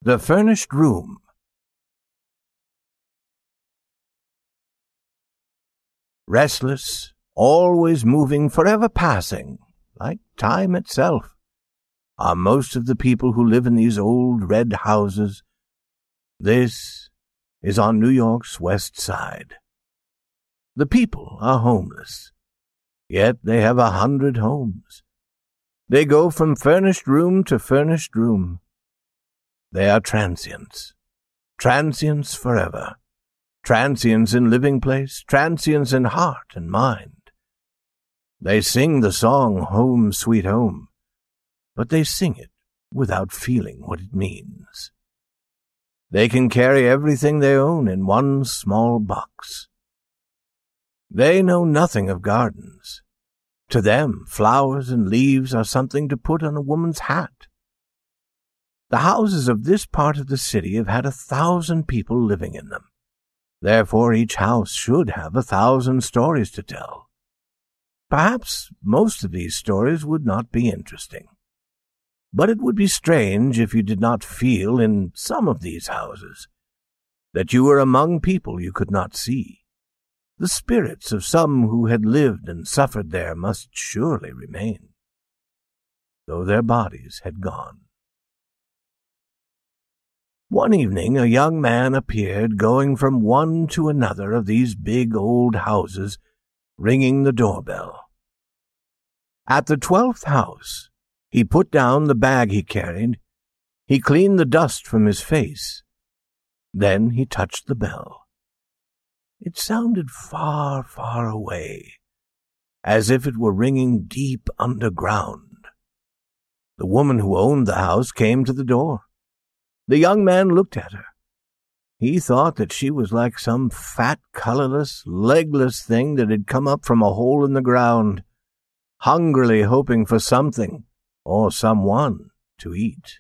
The Furnished Room. Restless, always moving, forever passing, like time itself, are most of the people who live in these old red houses. This is on New York's West Side. The people are homeless, yet they have 100 homes. They go from furnished room to furnished room. They are transients forever, transients in living place, transients in heart and mind. They sing the song Home Sweet Home, but they sing it without feeling what it means. They can carry everything they own in one small box. They know nothing of gardens. To them, flowers and leaves are something to put on a woman's hat. The houses of this part of the city have had 1,000 people living in them. Therefore, each house should have 1,000 stories to tell. Perhaps most of these stories would not be interesting. But it would be strange if you did not feel in some of these houses that you were among people you could not see. The spirits of some who had lived and suffered there must surely remain, though their bodies had gone. One evening a young man appeared going from one to another of these big old houses, ringing the doorbell. At the 12th house, he put down the bag he carried. He cleaned the dust from his face. Then he touched the bell. It sounded far, far away, as if it were ringing deep underground. The woman who owned the house came to the door. The young man looked at her. He thought that she was like some fat, colorless, legless thing that had come up from a hole in the ground, hungrily hoping for something or someone to eat.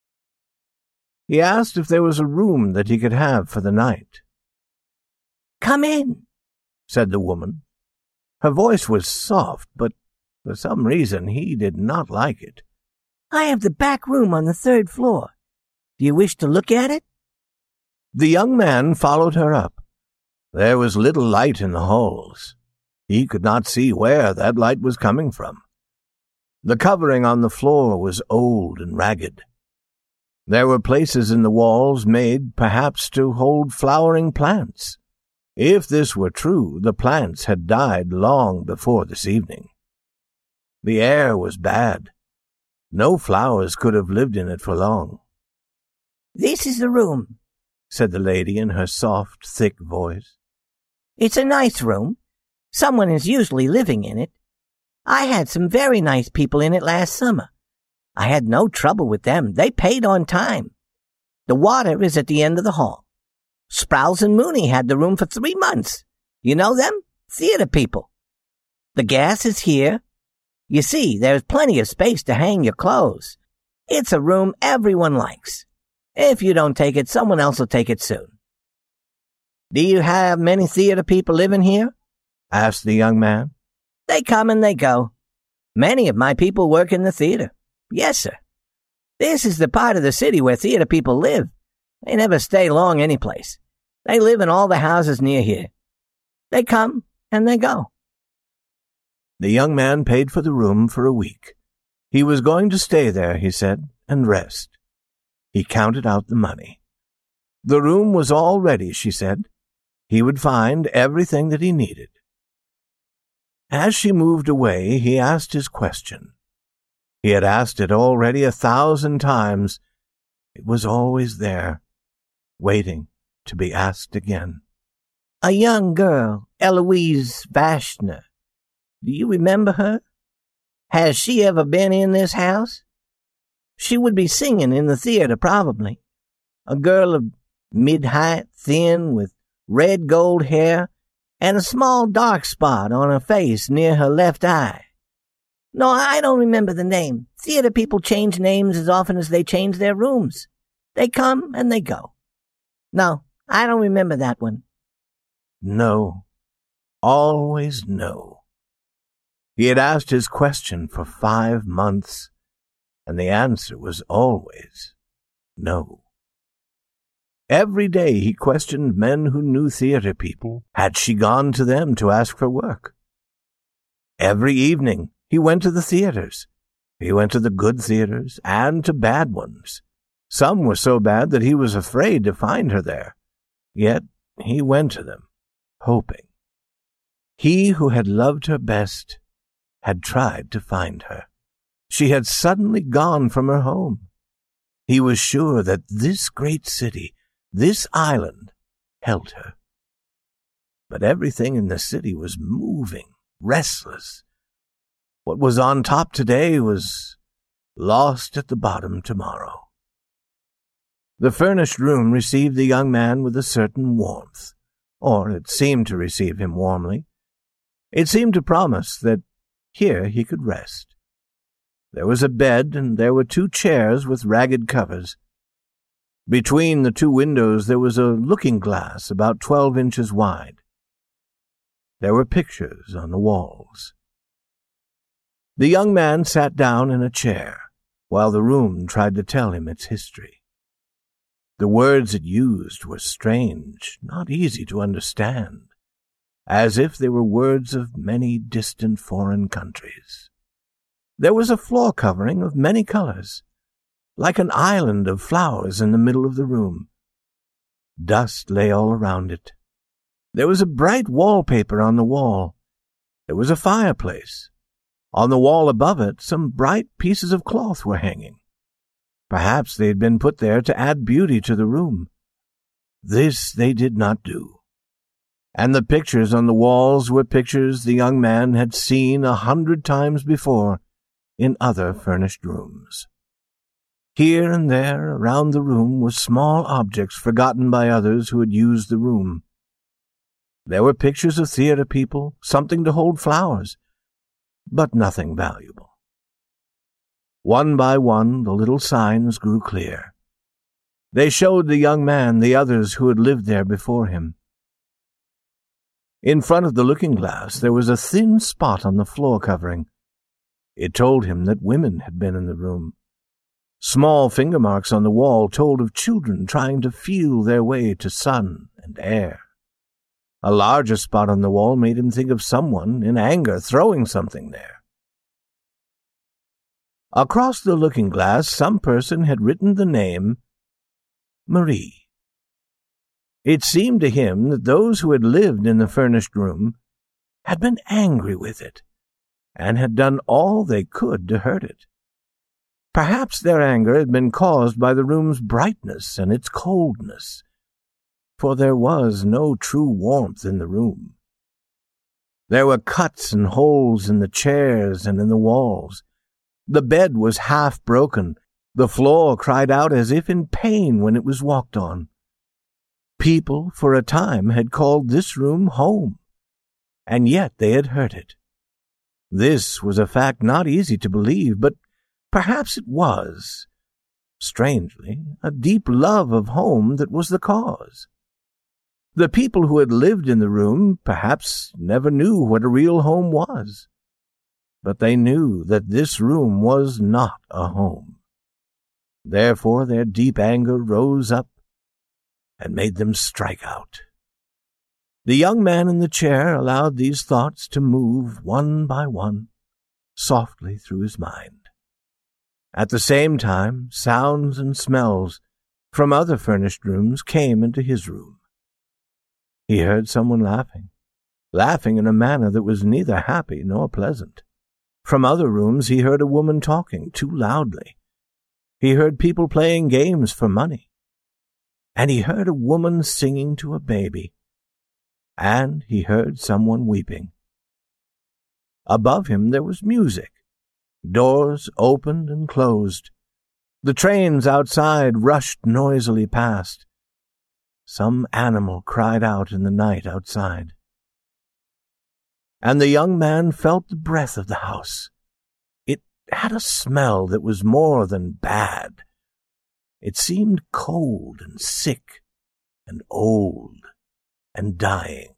He asked if there was a room that he could have for the night. "Come in," said the woman. Her voice was soft, but for some reason he did not like it. "I have the back room on the 3rd floor. Do you wish to look at it?" The young man followed her up. There was little light in the halls. He could not see where that light was coming from. The covering on the floor was old and ragged. There were places in the walls made, perhaps, to hold flowering plants. If this were true, the plants had died long before this evening. The air was bad. No flowers could have lived in it for long. "This is the room," said the lady in her soft, thick voice. "It's a nice room. Someone is usually living in it. I had some very nice people in it last summer. I had no trouble with them. They paid on time. The water is at the end of the hall. Sprouse and Mooney had the room for 3 months. You know them? Theater people. The gas is here. You see, there's plenty of space to hang your clothes. It's a room everyone likes. If you don't take it, someone else will take it soon." "Do you have many theater people living here?" asked the young man. "They come and they go. Many of my people work in the theater. Yes, sir. This is the part of the city where theater people live. They never stay long any place. They live in all the houses near here. They come and they go." The young man paid for the room for a week. He was going to stay there, he said, and rest. He counted out the money. The room was all ready, she said. He would find everything that he needed. As she moved away, he asked his question. He had asked it already 1,000 times. It was always there, waiting to be asked again. "A young girl, Eloise Vashner. Do you remember her? Has she ever been in this house? She would be singing in the theater, probably. A girl of mid-height, thin, with red gold hair, and a small dark spot on her face near her left eye. No, I don't remember the name. Theater people change names as often as they change their rooms. They come and they go. No, I don't remember that one." No. Always no. He had asked his question for 5 months, and the answer was always no. Every day he questioned men who knew theater people. Had she gone to them to ask for work? Every evening he went to the theaters. He went to the good theaters and to bad ones. Some were so bad that he was afraid to find her there. Yet he went to them, hoping. He who had loved her best had tried to find her. She had suddenly gone from her home. He was sure that this great city, this island, held her. But everything in the city was moving, restless. What was on top today was lost at the bottom tomorrow. The furnished room received the young man with a certain warmth, or it seemed to receive him warmly. It seemed to promise that here he could rest. There was a bed, and there were 2 chairs with ragged covers. Between the 2 windows there was a looking-glass about 12 inches wide. There were pictures on the walls. The young man sat down in a chair, while the room tried to tell him its history. The words it used were strange, not easy to understand, as if they were words of many distant foreign countries. There was a floor covering of many colors, like an island of flowers in the middle of the room. Dust lay all around it. There was a bright wallpaper on the wall. There was a fireplace. On the wall above it, some bright pieces of cloth were hanging. Perhaps they had been put there to add beauty to the room. This they did not do. And the pictures on the walls were pictures the young man had seen 100 times before in other furnished rooms. Here and there around the room were small objects forgotten by others who had used the room. There were pictures of theater people, something to hold flowers, but nothing valuable. One by one, the little signs grew clear. They showed the young man the others who had lived there before him. In front of the looking-glass there was a thin spot on the floor covering. It told him that women had been in the room. Small finger marks on the wall told of children trying to feel their way to sun and air. A larger spot on the wall made him think of someone, in anger, throwing something there. Across the looking-glass, some person had written the name Marie. It seemed to him that those who had lived in the furnished room had been angry with it, and had done all they could to hurt it. Perhaps their anger had been caused by the room's brightness and its coldness, for there was no true warmth in the room. There were cuts and holes in the chairs and in the walls. The bed was half broken. The floor cried out as if in pain when it was walked on. People, for a time, had called this room home, and yet they had hurt it. This was a fact not easy to believe, but perhaps it was, strangely, a deep love of home that was the cause. The people who had lived in the room perhaps never knew what a real home was. But they knew that this room was not a home. Therefore their deep anger rose up and made them strike out. The young man in the chair allowed these thoughts to move one by one, softly through his mind. At the same time, sounds and smells from other furnished rooms came into his room. He heard someone laughing in a manner that was neither happy nor pleasant. From other rooms he heard a woman talking too loudly. He heard people playing games for money. And he heard a woman singing to a baby. And he heard someone weeping. Above him there was music. Doors opened and closed. The trains outside rushed noisily past. Some animal cried out in the night outside. And the young man felt the breath of the house. It had a smell that was more than bad. It seemed cold and sick and old and dying.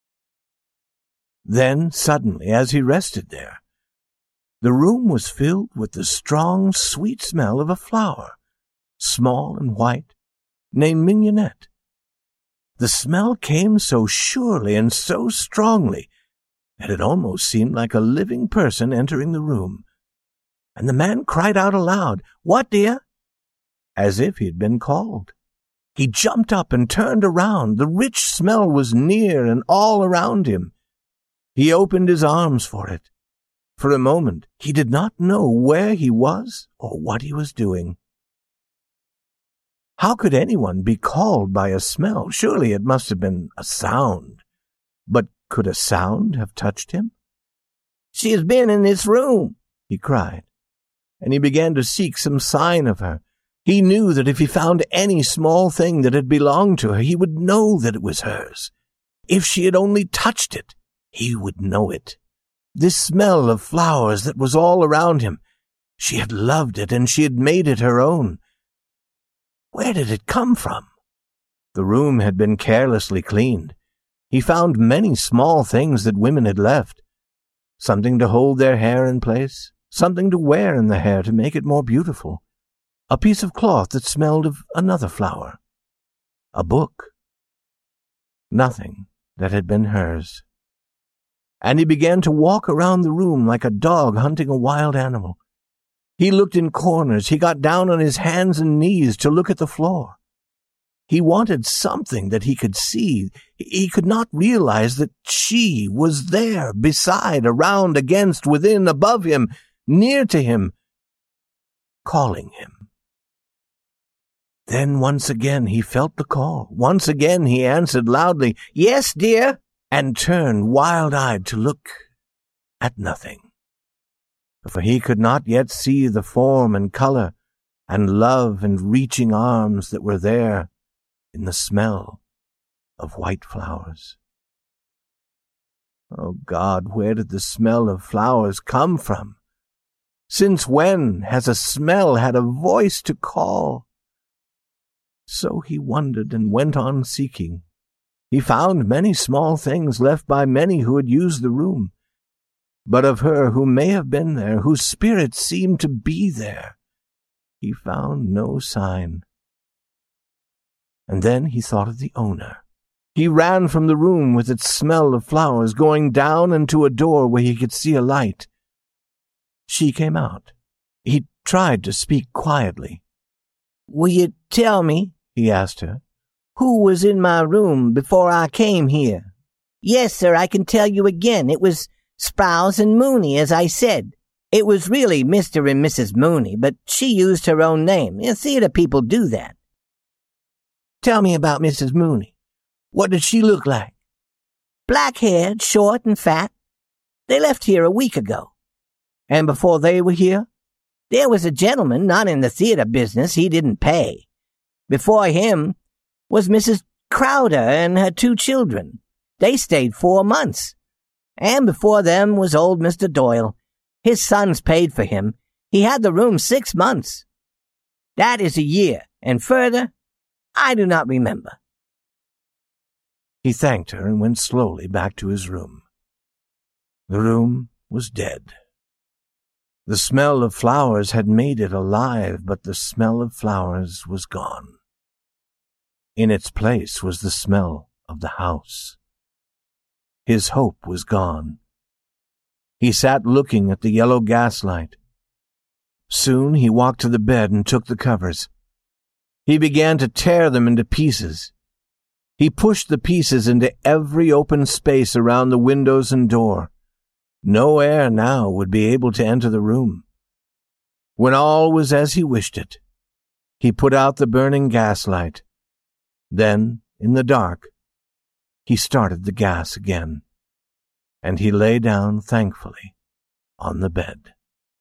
Then, suddenly, as he rested there, the room was filled with the strong, sweet smell of a flower, small and white, named Mignonette. The smell came so surely and so strongly that it almost seemed like a living person entering the room. And the man cried out aloud, "What, dear?" as if he had been called. He jumped up and turned around. The rich smell was near and all around him. He opened his arms for it. For a moment, he did not know where he was or what he was doing. How could anyone be called by a smell? Surely it must have been a sound. But could a sound have touched him? "She has been in this room," he cried, and he began to seek some sign of her. He knew that if he found any small thing that had belonged to her, he would know that it was hers. If she had only touched it, he would know it. This smell of flowers that was all around him, she had loved it and she had made it her own. Where did it come from? The room had been carelessly cleaned. He found many small things that women had left. Something to hold their hair in place, something to wear in the hair to make it more beautiful. A piece of cloth that smelled of another flower. A book. Nothing that had been hers. And he began to walk around the room like a dog hunting a wild animal. He looked in corners. He got down on his hands and knees to look at the floor. He wanted something that he could see. He could not realize that she was there, beside, around, against, within, above him, near to him, calling him. Then once again he felt the call. Once again he answered loudly, "Yes, dear," and turned wild-eyed to look at nothing. For he could not yet see the form and color and love and reaching arms that were there in the smell of white flowers. Oh God, where did the smell of flowers come from? Since when has a smell had a voice to call? So he wondered and went on seeking. He found many small things left by many who had used the room, but of her who may have been there, whose spirit seemed to be there, he found no sign. And then he thought of the owner. He ran from the room with its smell of flowers, going down and to a door where he could see a light. She came out. He tried to speak quietly. "Will you tell me," he asked her, "who was in my room before I came here?" "Yes, sir, I can tell you again. It was Sprowls and Mooney, as I said. It was really Mr. and Mrs. Mooney, but she used her own name. Theater people do that." "Tell me about Mrs. Mooney. What did she look like?" "Black-haired, short and fat. They left here a week ago." "And before they were here?" "There was a gentleman, not in the theater business. He didn't pay. Before him was Mrs. Crowder and her 2 children. They stayed 4 months. And before them was old Mr. Doyle. His sons paid for him. He had the room 6 months. That is a year, and further, I do not remember." He thanked her and went slowly back to his room. The room was dead. The smell of flowers had made it alive, but the smell of flowers was gone. In its place was the smell of the house. His hope was gone. He sat looking at the yellow gaslight. Soon he walked to the bed and took the covers. He began to tear them into pieces. He pushed the pieces into every open space around the windows and door. No air now would be able to enter the room. When all was as he wished it, he put out the burning gaslight. Then, in the dark, he started the gas again, and he lay down thankfully on the bed.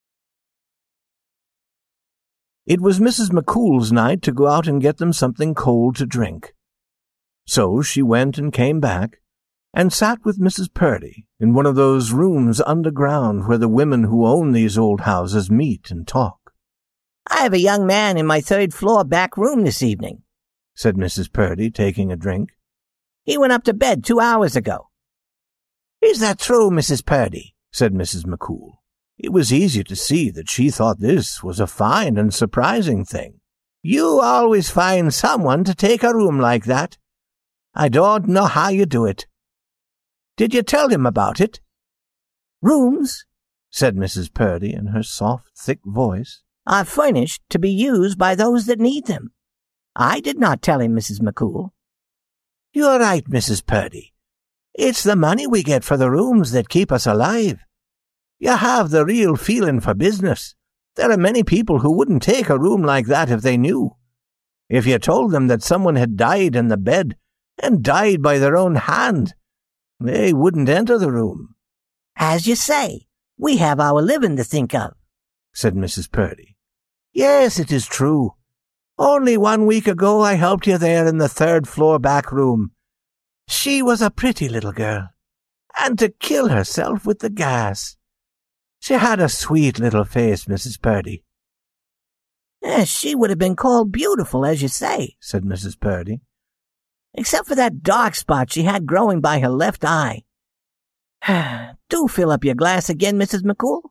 It was Mrs. McCool's night to go out and get them something cold to drink. So she went and came back, and sat with Mrs. Purdy in one of those rooms underground where the women who own these old houses meet and talk. "I have a young man in my 3rd-floor back room this evening," said Mrs. Purdy, taking a drink. "He went up to bed 2 hours ago." "Is that true, Mrs. Purdy?" said Mrs. McCool. It was easy to see that she thought this was a fine and surprising thing. You always find someone to take a room like that. I don't know how you do it. Did you tell him about it?" "Rooms," said Mrs. Purdy in her soft, thick voice, "are furnished to be used by those that need them. I did not tell him, Mrs. McCool." "You're right, Mrs. Purdy. It's the money we get for the rooms that keep us alive. You have the real feeling for business. There are many people who wouldn't take a room like that if they knew. If you told them that someone had died in the bed, and died by their own hand, they wouldn't enter the room." "As you say, we have our living to think of," said Mrs. Purdy. "Yes, it is true. Only 1 week ago I helped you there in the 3rd-floor back room. She was a pretty little girl, and to kill herself with the gas. She had a sweet little face, Mrs. Purdy." "She would have been called beautiful, as you say," said Mrs. Purdy, "except for that dark spot she had growing by her left eye. Do fill up your glass again, Mrs. McCool."